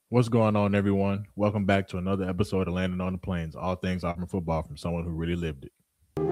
What's going on, everyone? Welcome back to another episode of Landing on the Plains, all things Auburn football from someone who really lived it.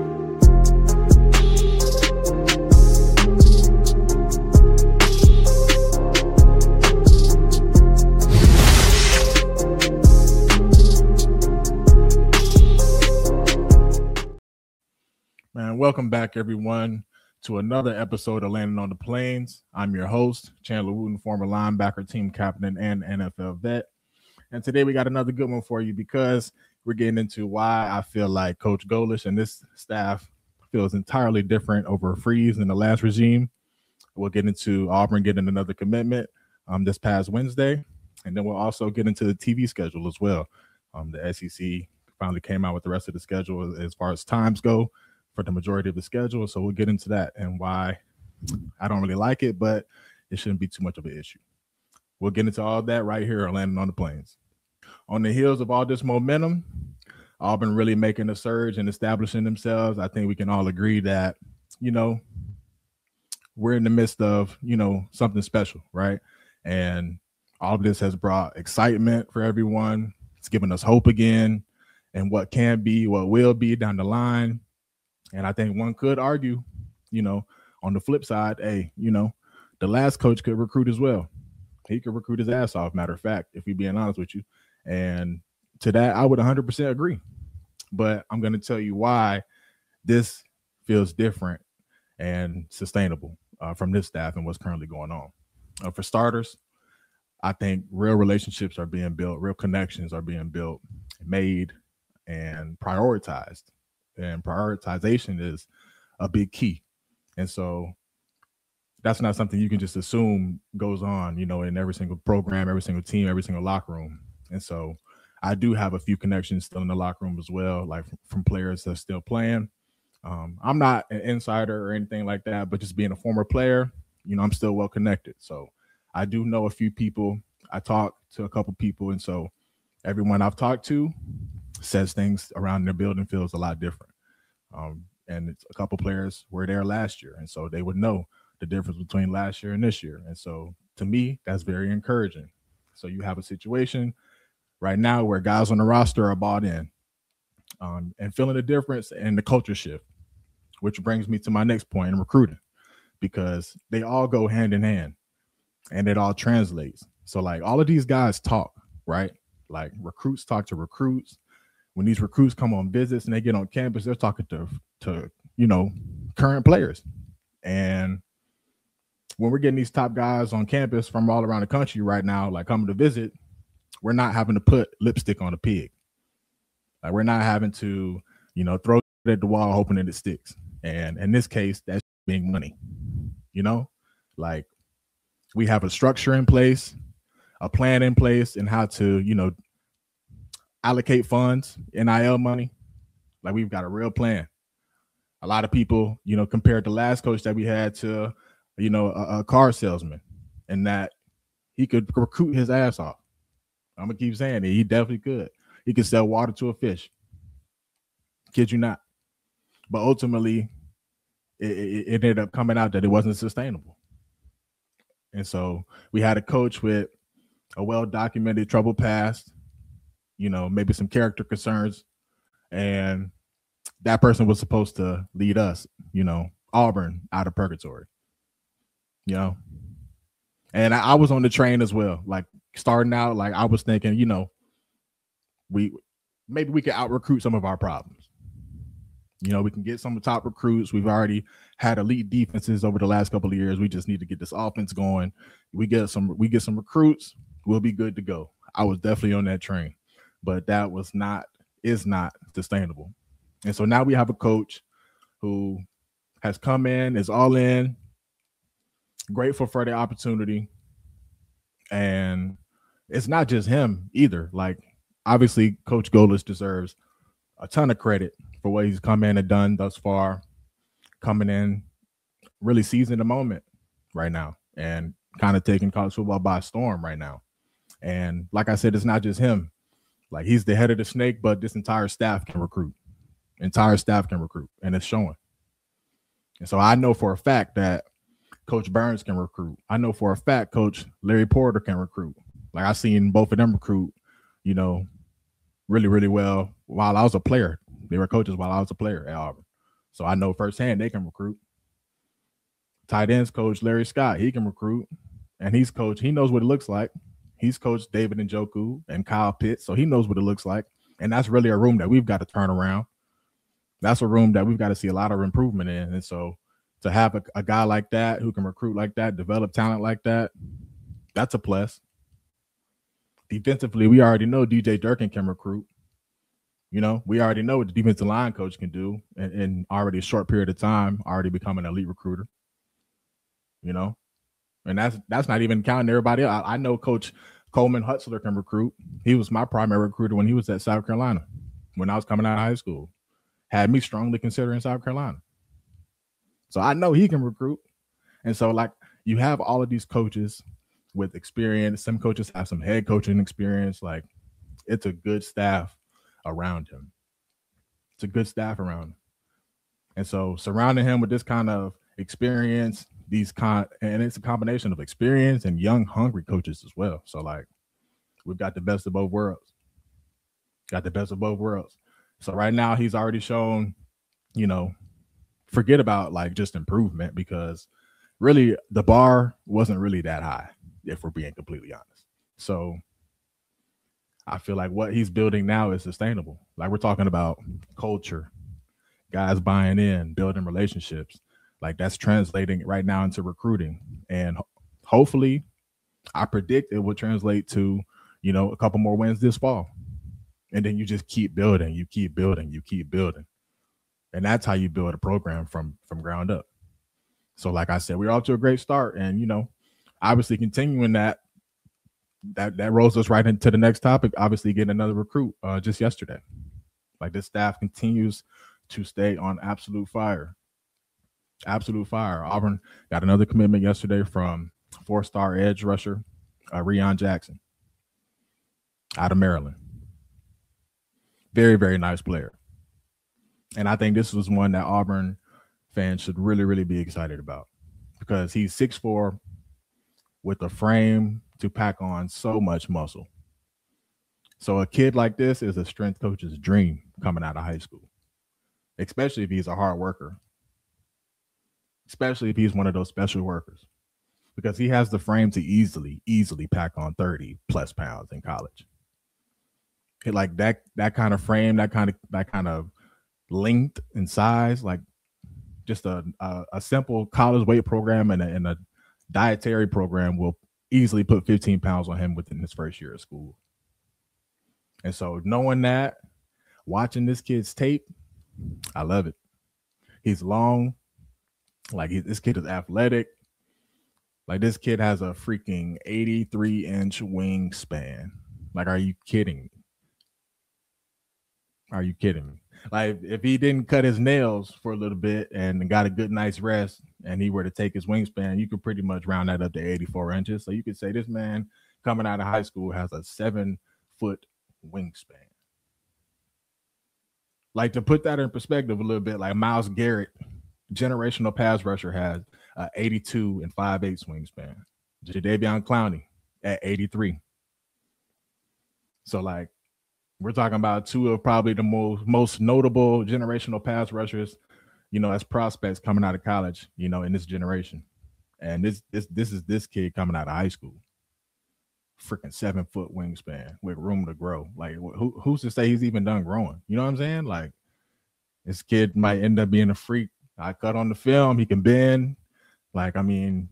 Man, welcome back, everyone, to another episode of Landing on the Plains. I'm your host, Chandler Wooten, former linebacker, team captain, and NFL vet. And today we got another good one for you because we're getting into why I feel like Coach Golesh and this staff feels entirely different over Freeze in the last regime. We'll get into Auburn getting another commitment this past Wednesday. And then we'll also get into the TV schedule as well. The SEC finally came out with the rest of the schedule as far as times go for the majority of the schedule. So we'll get into that and why I don't really like it, but it shouldn't be too much of an issue. We'll get into all that right here on Landing on the Plains. On the heels of all this momentum, Auburn really making a surge and establishing themselves. I think we can all agree that, we're in the midst of, something special, right? And all of this has brought excitement for everyone. It's given us hope again and what can be, what will be down the line. And I think one could argue, on the flip side, the last coach could recruit as well. He could recruit his ass off, matter of fact, if we're being honest with you. And to that, I would 100% agree. But I'm going to tell you why this feels different and sustainable from this staff and what's currently going on. For starters, I think real relationships are being built, real connections are being built, made, and prioritized. And prioritization is a big key. And so that's not something you can just assume goes on, in every single program, every single team, every single locker room. And so I do have a few connections still in the locker room as well, like from players that are still playing. I'm not an insider or anything like that, but just being a former player, I'm still well connected. So I do know a few people. I talk to a couple people. And so everyone I've talked to says things around their building feels a lot different. And it's a couple players were there last year. And so they would know the difference between last year and this year. And so to me, that's very encouraging. So you have a situation right now where guys on the roster are bought in and feeling the difference and the culture shift, which brings me to my next point in recruiting, because they all go hand in hand and it all translates. So like all of these guys talk, right? Like recruits talk to recruits. When these recruits come on visits and they get on campus, they're talking to current players. And when we're getting these top guys on campus from all around the country right now, like coming to visit, we're not having to put lipstick on a pig. Like we're not having to, throw it at the wall hoping that it sticks. And in this case, that's being money. Like we have a structure in place, a plan in place, and how to, allocate funds, NIL money. Like we've got a real plan. A lot of people, compared the last coach that we had to, a car salesman, and that he could recruit his ass off. I'm going to keep saying it. He definitely could. He could sell water to a fish. Kid you not. But ultimately, it ended up coming out that it wasn't sustainable. And so we had a coach with a well-documented troubled past, maybe some character concerns. And that person was supposed to lead us, Auburn out of purgatory, And I was on the train as well. Like starting out, like I was thinking, we could out-recruit some of our problems. We can get some of the top recruits. We've already had elite defenses over the last couple of years. We just need to get this offense going. We get some recruits, we'll be good to go. I was definitely on that train, but that is not sustainable. And so now we have a coach who has come in, is all in, grateful for the opportunity. And it's not just him either. Like, obviously, Coach Golesh deserves a ton of credit for what he's come in and done thus far, coming in, really seizing the moment right now and kind of taking college football by storm right now. And like I said, it's not just him. Like, he's the head of the snake, but this entire staff can recruit. And it's showing. And so I know for a fact that Coach Burns can recruit. I know for a fact Coach Larry Porter can recruit. Like I seen both of them recruit, you know, really, really well while I was a player. They were coaches while I was a player at Auburn. So I know firsthand they can recruit. Tight ends coach Larry Scott, he can recruit. And he knows what it looks like. He's coached David Njoku and Kyle Pitts, so he knows what it looks like. And that's really a room that we've got to turn around. That's a room that we've got to see a lot of improvement in. And so to have a guy like that who can recruit like that, develop talent like that, that's a plus. Defensively, we already know DJ Durkin can recruit. You know, we already know what the defensive line coach can do in already a short period of time, already become an elite recruiter. You know, and that's not even counting everybody else. I know Coach Coleman Hutzler can recruit. He was my primary recruiter when he was at South Carolina, when I was coming out of high school. Had me strongly considering South Carolina. So I know he can recruit. And so, like, you have all of these coaches with experience. Some coaches have some head coaching experience. Like, it's a good staff around him. It's a good staff around him. And so surrounding him with this kind of experience, and it's a combination of experience and young, hungry coaches as well. So, like, we've got the best of both worlds. So right now he's already shown, you know, forget about like just improvement, because really the bar wasn't really that high, if we're being completely honest. So I feel like what he's building now is sustainable. Like, we're talking about culture, guys buying in, building relationships. Like, that's translating right now into recruiting. And hopefully, I predict it will translate to, you know, a couple more wins this fall. And then you just keep building, you keep building. And that's how you build a program from ground up. So like I said, we're off to a great start. And, you know, obviously continuing that rolls us right into the next topic, obviously getting another recruit just yesterday. Like, this staff continues to stay on absolute fire. Auburn got another commitment yesterday from 4-star edge rusher Rion Jackson out of Maryland. Very, very nice player. And I think this was one that Auburn fans should really, really be excited about, because he's 6'4" with a frame to pack on so much muscle. So a kid like this is a strength coach's dream coming out of high school, especially if he's a hard worker, especially if he's one of those special workers, because he has the frame to easily pack on 30 plus pounds in college. Like that kind of frame, that kind of length and size, like just a simple college weight program and a dietary program will easily put 15 pounds on him within his first year of school. And so knowing that, watching this kid's tape, I love it. He's long. Like, this kid is athletic. Like, this kid has a freaking 83-inch wingspan. Like, are you kidding me? Like, if he didn't cut his nails for a little bit and got a good night's rest, and he were to take his wingspan, you could pretty much round that up to 84 inches. So you could say this man coming out of high school has a 7-foot wingspan. Like, to put that in perspective a little bit, like Myles Garrett, generational pass rusher, has 82 and 5/8 wingspan. Jadeveon Clowney at 83. So, like, we're talking about two of probably the most notable generational pass rushers, you know, as prospects coming out of college, you know, in this generation. And this is this kid coming out of high school. Freaking 7-foot wingspan with room to grow. Like, who's to say he's even done growing? You know what I'm saying? Like, this kid might end up being a freak. I cut on the film, he can bend. Like, I mean,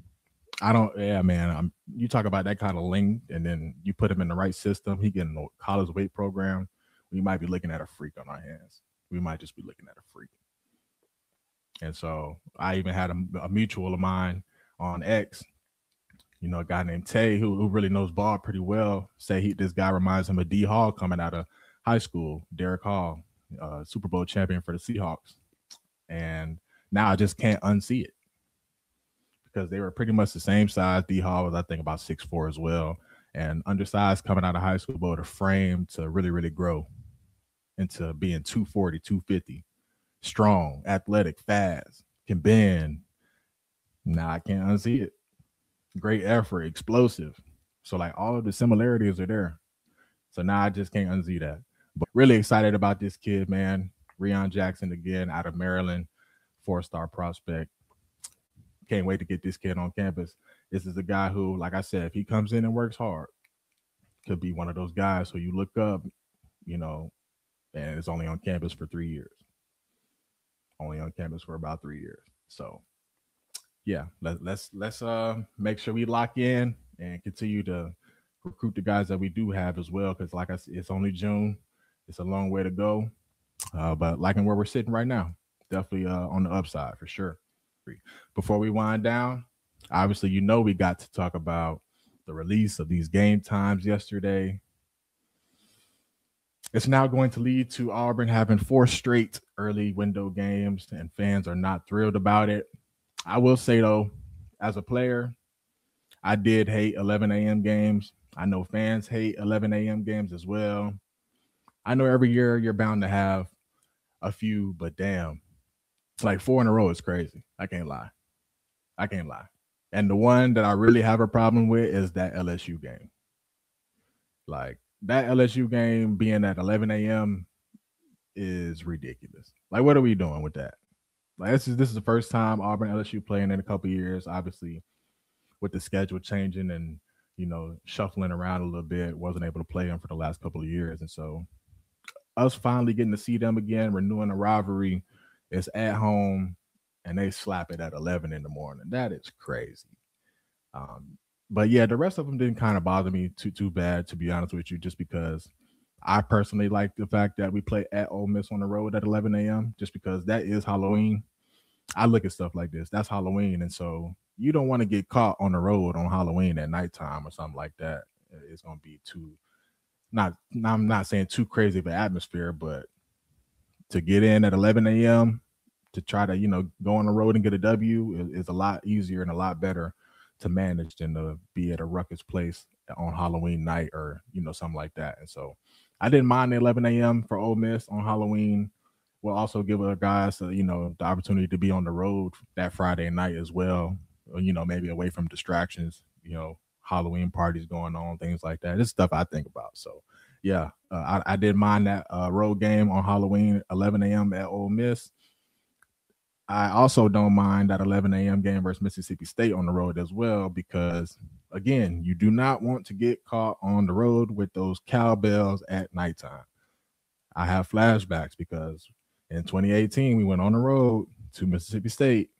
you talk about that kind of length, and then you put him in the right system, he get in a college weight program, we might be looking at a freak on our hands. We might just be looking at a freak. And so I even had a mutual of mine on X, you know, a guy named Tay who really knows ball pretty well, say this guy reminds him of D Hall coming out of high school, Derek Hall, Super Bowl champion for the Seahawks. And now I just can't unsee it, because they were pretty much the same size. D Hall was, I think, about 6'4" as well, and undersized coming out of high school, but with a frame to really, really grow into being 240, 250, strong, athletic, fast, can bend. Now I can't unsee it. Great effort, explosive. So like all of the similarities are there. So now I just can't unsee that. But really excited about this kid, man. Rion Jackson again out of Maryland, 4-star prospect. Can't wait to get this kid on campus. This is a guy who, like I said, if he comes in and works hard, could be one of those guys who you look up, you know, and it's only on campus for 3 years. Only on campus for about 3 years. So yeah, let's make sure we lock in and continue to recruit the guys that we do have as well. Because like I said, it's only June. It's a long way to go. But liking where we're sitting right now, definitely on the upside for sure. Before we wind down, obviously, we got to talk about the release of these game times yesterday. It's now going to lead to Auburn having 4 straight early window games, and fans are not thrilled about it. I will say, though, as a player, I did hate 11 a.m. games. I know fans hate 11 a.m. games as well. I know every year you're bound to have a few, but damn, like 4 in a row is crazy. I can't lie. And the one that I really have a problem with is that LSU game. Like that LSU game being at 11 a.m. is ridiculous. Like, what are we doing with that? Like, this is the first time Auburn LSU playing in a couple years. Obviously, with the schedule changing and shuffling around a little bit, wasn't able to play them for the last couple of years, and so us finally getting to see them again, renewing the rivalry. It's at home, and they slap it at 11 in the morning. That is crazy. But yeah, the rest of them didn't kind of bother me too bad, to be honest with you, just because I personally like the fact that we play at Ole Miss on the road at 11 a.m. just because that is Halloween. I look at stuff like this. That's Halloween, and so you don't want to get caught on the road on Halloween at nighttime or something like that. It's going to be I'm not saying too crazy of an atmosphere, but to get in at 11 a.m. to try to, go on the road and get a W is a lot easier and a lot better to manage than to be at a ruckus place on Halloween night or, something like that. And so I didn't mind the 11 a.m. for Ole Miss on Halloween. We'll also give our guys, the opportunity to be on the road that Friday night as well, maybe away from distractions, Halloween parties going on, things like that. It's stuff I think about. So, yeah, I did mind that road game on Halloween, 11 a.m. at Ole Miss. I also don't mind that 11 a.m. game versus Mississippi State on the road as well, because, again, you do not want to get caught on the road with those cowbells at nighttime. I have flashbacks because in 2018, we went on the road to Mississippi State.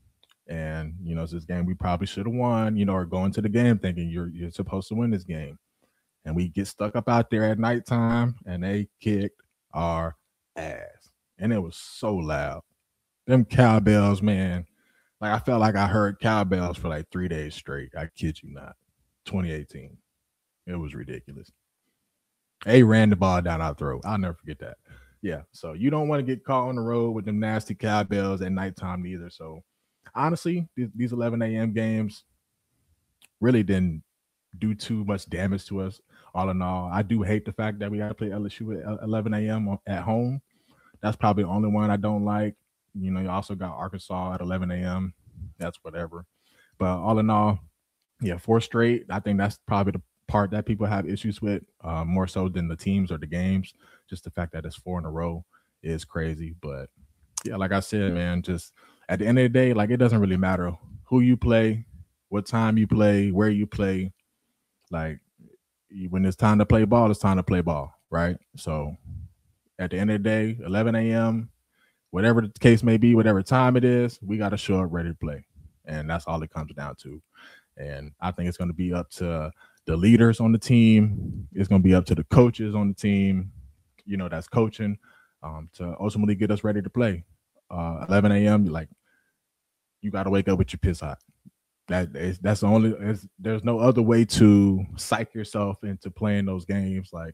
And, it's this game we probably should have won, or going to the game thinking you're supposed to win this game. And we get stuck up out there at nighttime, and they kicked our ass. And it was so loud. Them cowbells, man. Like, I felt like I heard cowbells for like 3 days straight. I kid you not. 2018. It was ridiculous. They ran the ball down our throat. I'll never forget that. Yeah, so you don't want to get caught on the road with them nasty cowbells at nighttime either. So, honestly, these 11 a.m. games really didn't do too much damage to us. All in all, I do hate the fact that we got to play LSU at 11 a.m. at home. That's probably the only one I don't like. You also got Arkansas at 11 a.m. That's whatever. But all in all, yeah, 4 straight. I think that's probably the part that people have issues with, more so than the teams or the games. Just the fact that it's 4 in a row is crazy. But yeah, like I said, man, just at the end of the day, like, it doesn't really matter who you play, what time you play, where you play. Like, when it's time to play ball, it's time to play ball, right? So at the end of the day, 11 a.m., whatever the case may be, whatever time it is, we got to show up ready to play. And that's all it comes down to. And I think it's going to be up to the leaders on the team. It's going to be up to the coaches on the team, that's coaching, to ultimately get us ready to play. 11 a.m., like, you got to wake up with your piss hot. That's the only, there's no other way to psych yourself into playing those games. Like,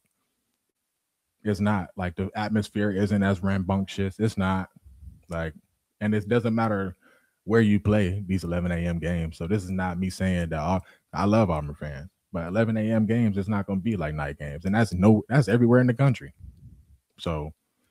it's not like the atmosphere isn't as rambunctious. It's not like, and it doesn't matter where you play these 11 a.m. games. So this is not me saying that I love Auburn fans, but 11 a.m. games is not going to be like night games, and that's everywhere in the country. So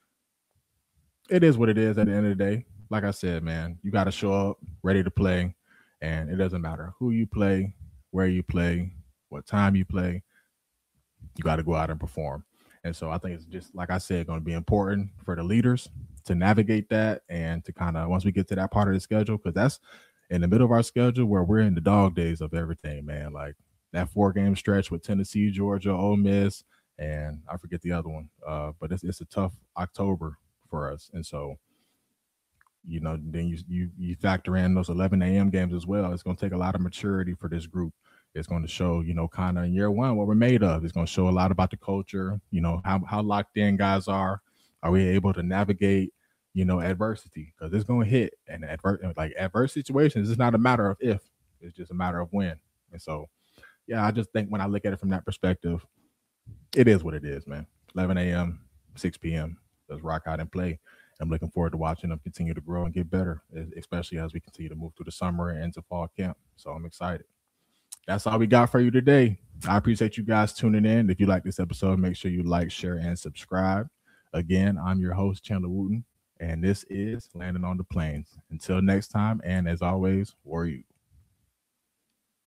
it is what it is at the end of the day. Like I said, man, you got to show up ready to play, and it doesn't matter who you play, where you play, what time you play. You got to go out and perform. And so I think it's just like I said, going to be important for the leaders to navigate that and to kind of once we get to that part of the schedule, because that's in the middle of our schedule where we're in the dog days of everything, man. Like that 4-game stretch with Tennessee, Georgia, Ole Miss, and I forget the other one. But it's a tough October for us, and so then you factor in those 11 a.m. games as well. It's going to take a lot of maturity for this group. It's going to show, kind of in year one what we're made of. It's going to show a lot about the culture, how locked in guys are. Are we able to navigate, adversity? Because it's going to hit, and adverse situations. It's not a matter of if, it's just a matter of when. And so, yeah, I just think when I look at it from that perspective, it is what it is, man. 11 a.m., 6 p.m. Let's rock out and play. I'm looking forward to watching them continue to grow and get better, especially as we continue to move through the summer and into fall camp. So I'm excited. That's all we got for you today. I appreciate you guys tuning in. If you like this episode, make sure you like, share, and subscribe. Again, I'm your host, Chandler Wooten, and this is Landing on the Plains. Until next time, and as always, War Eagle.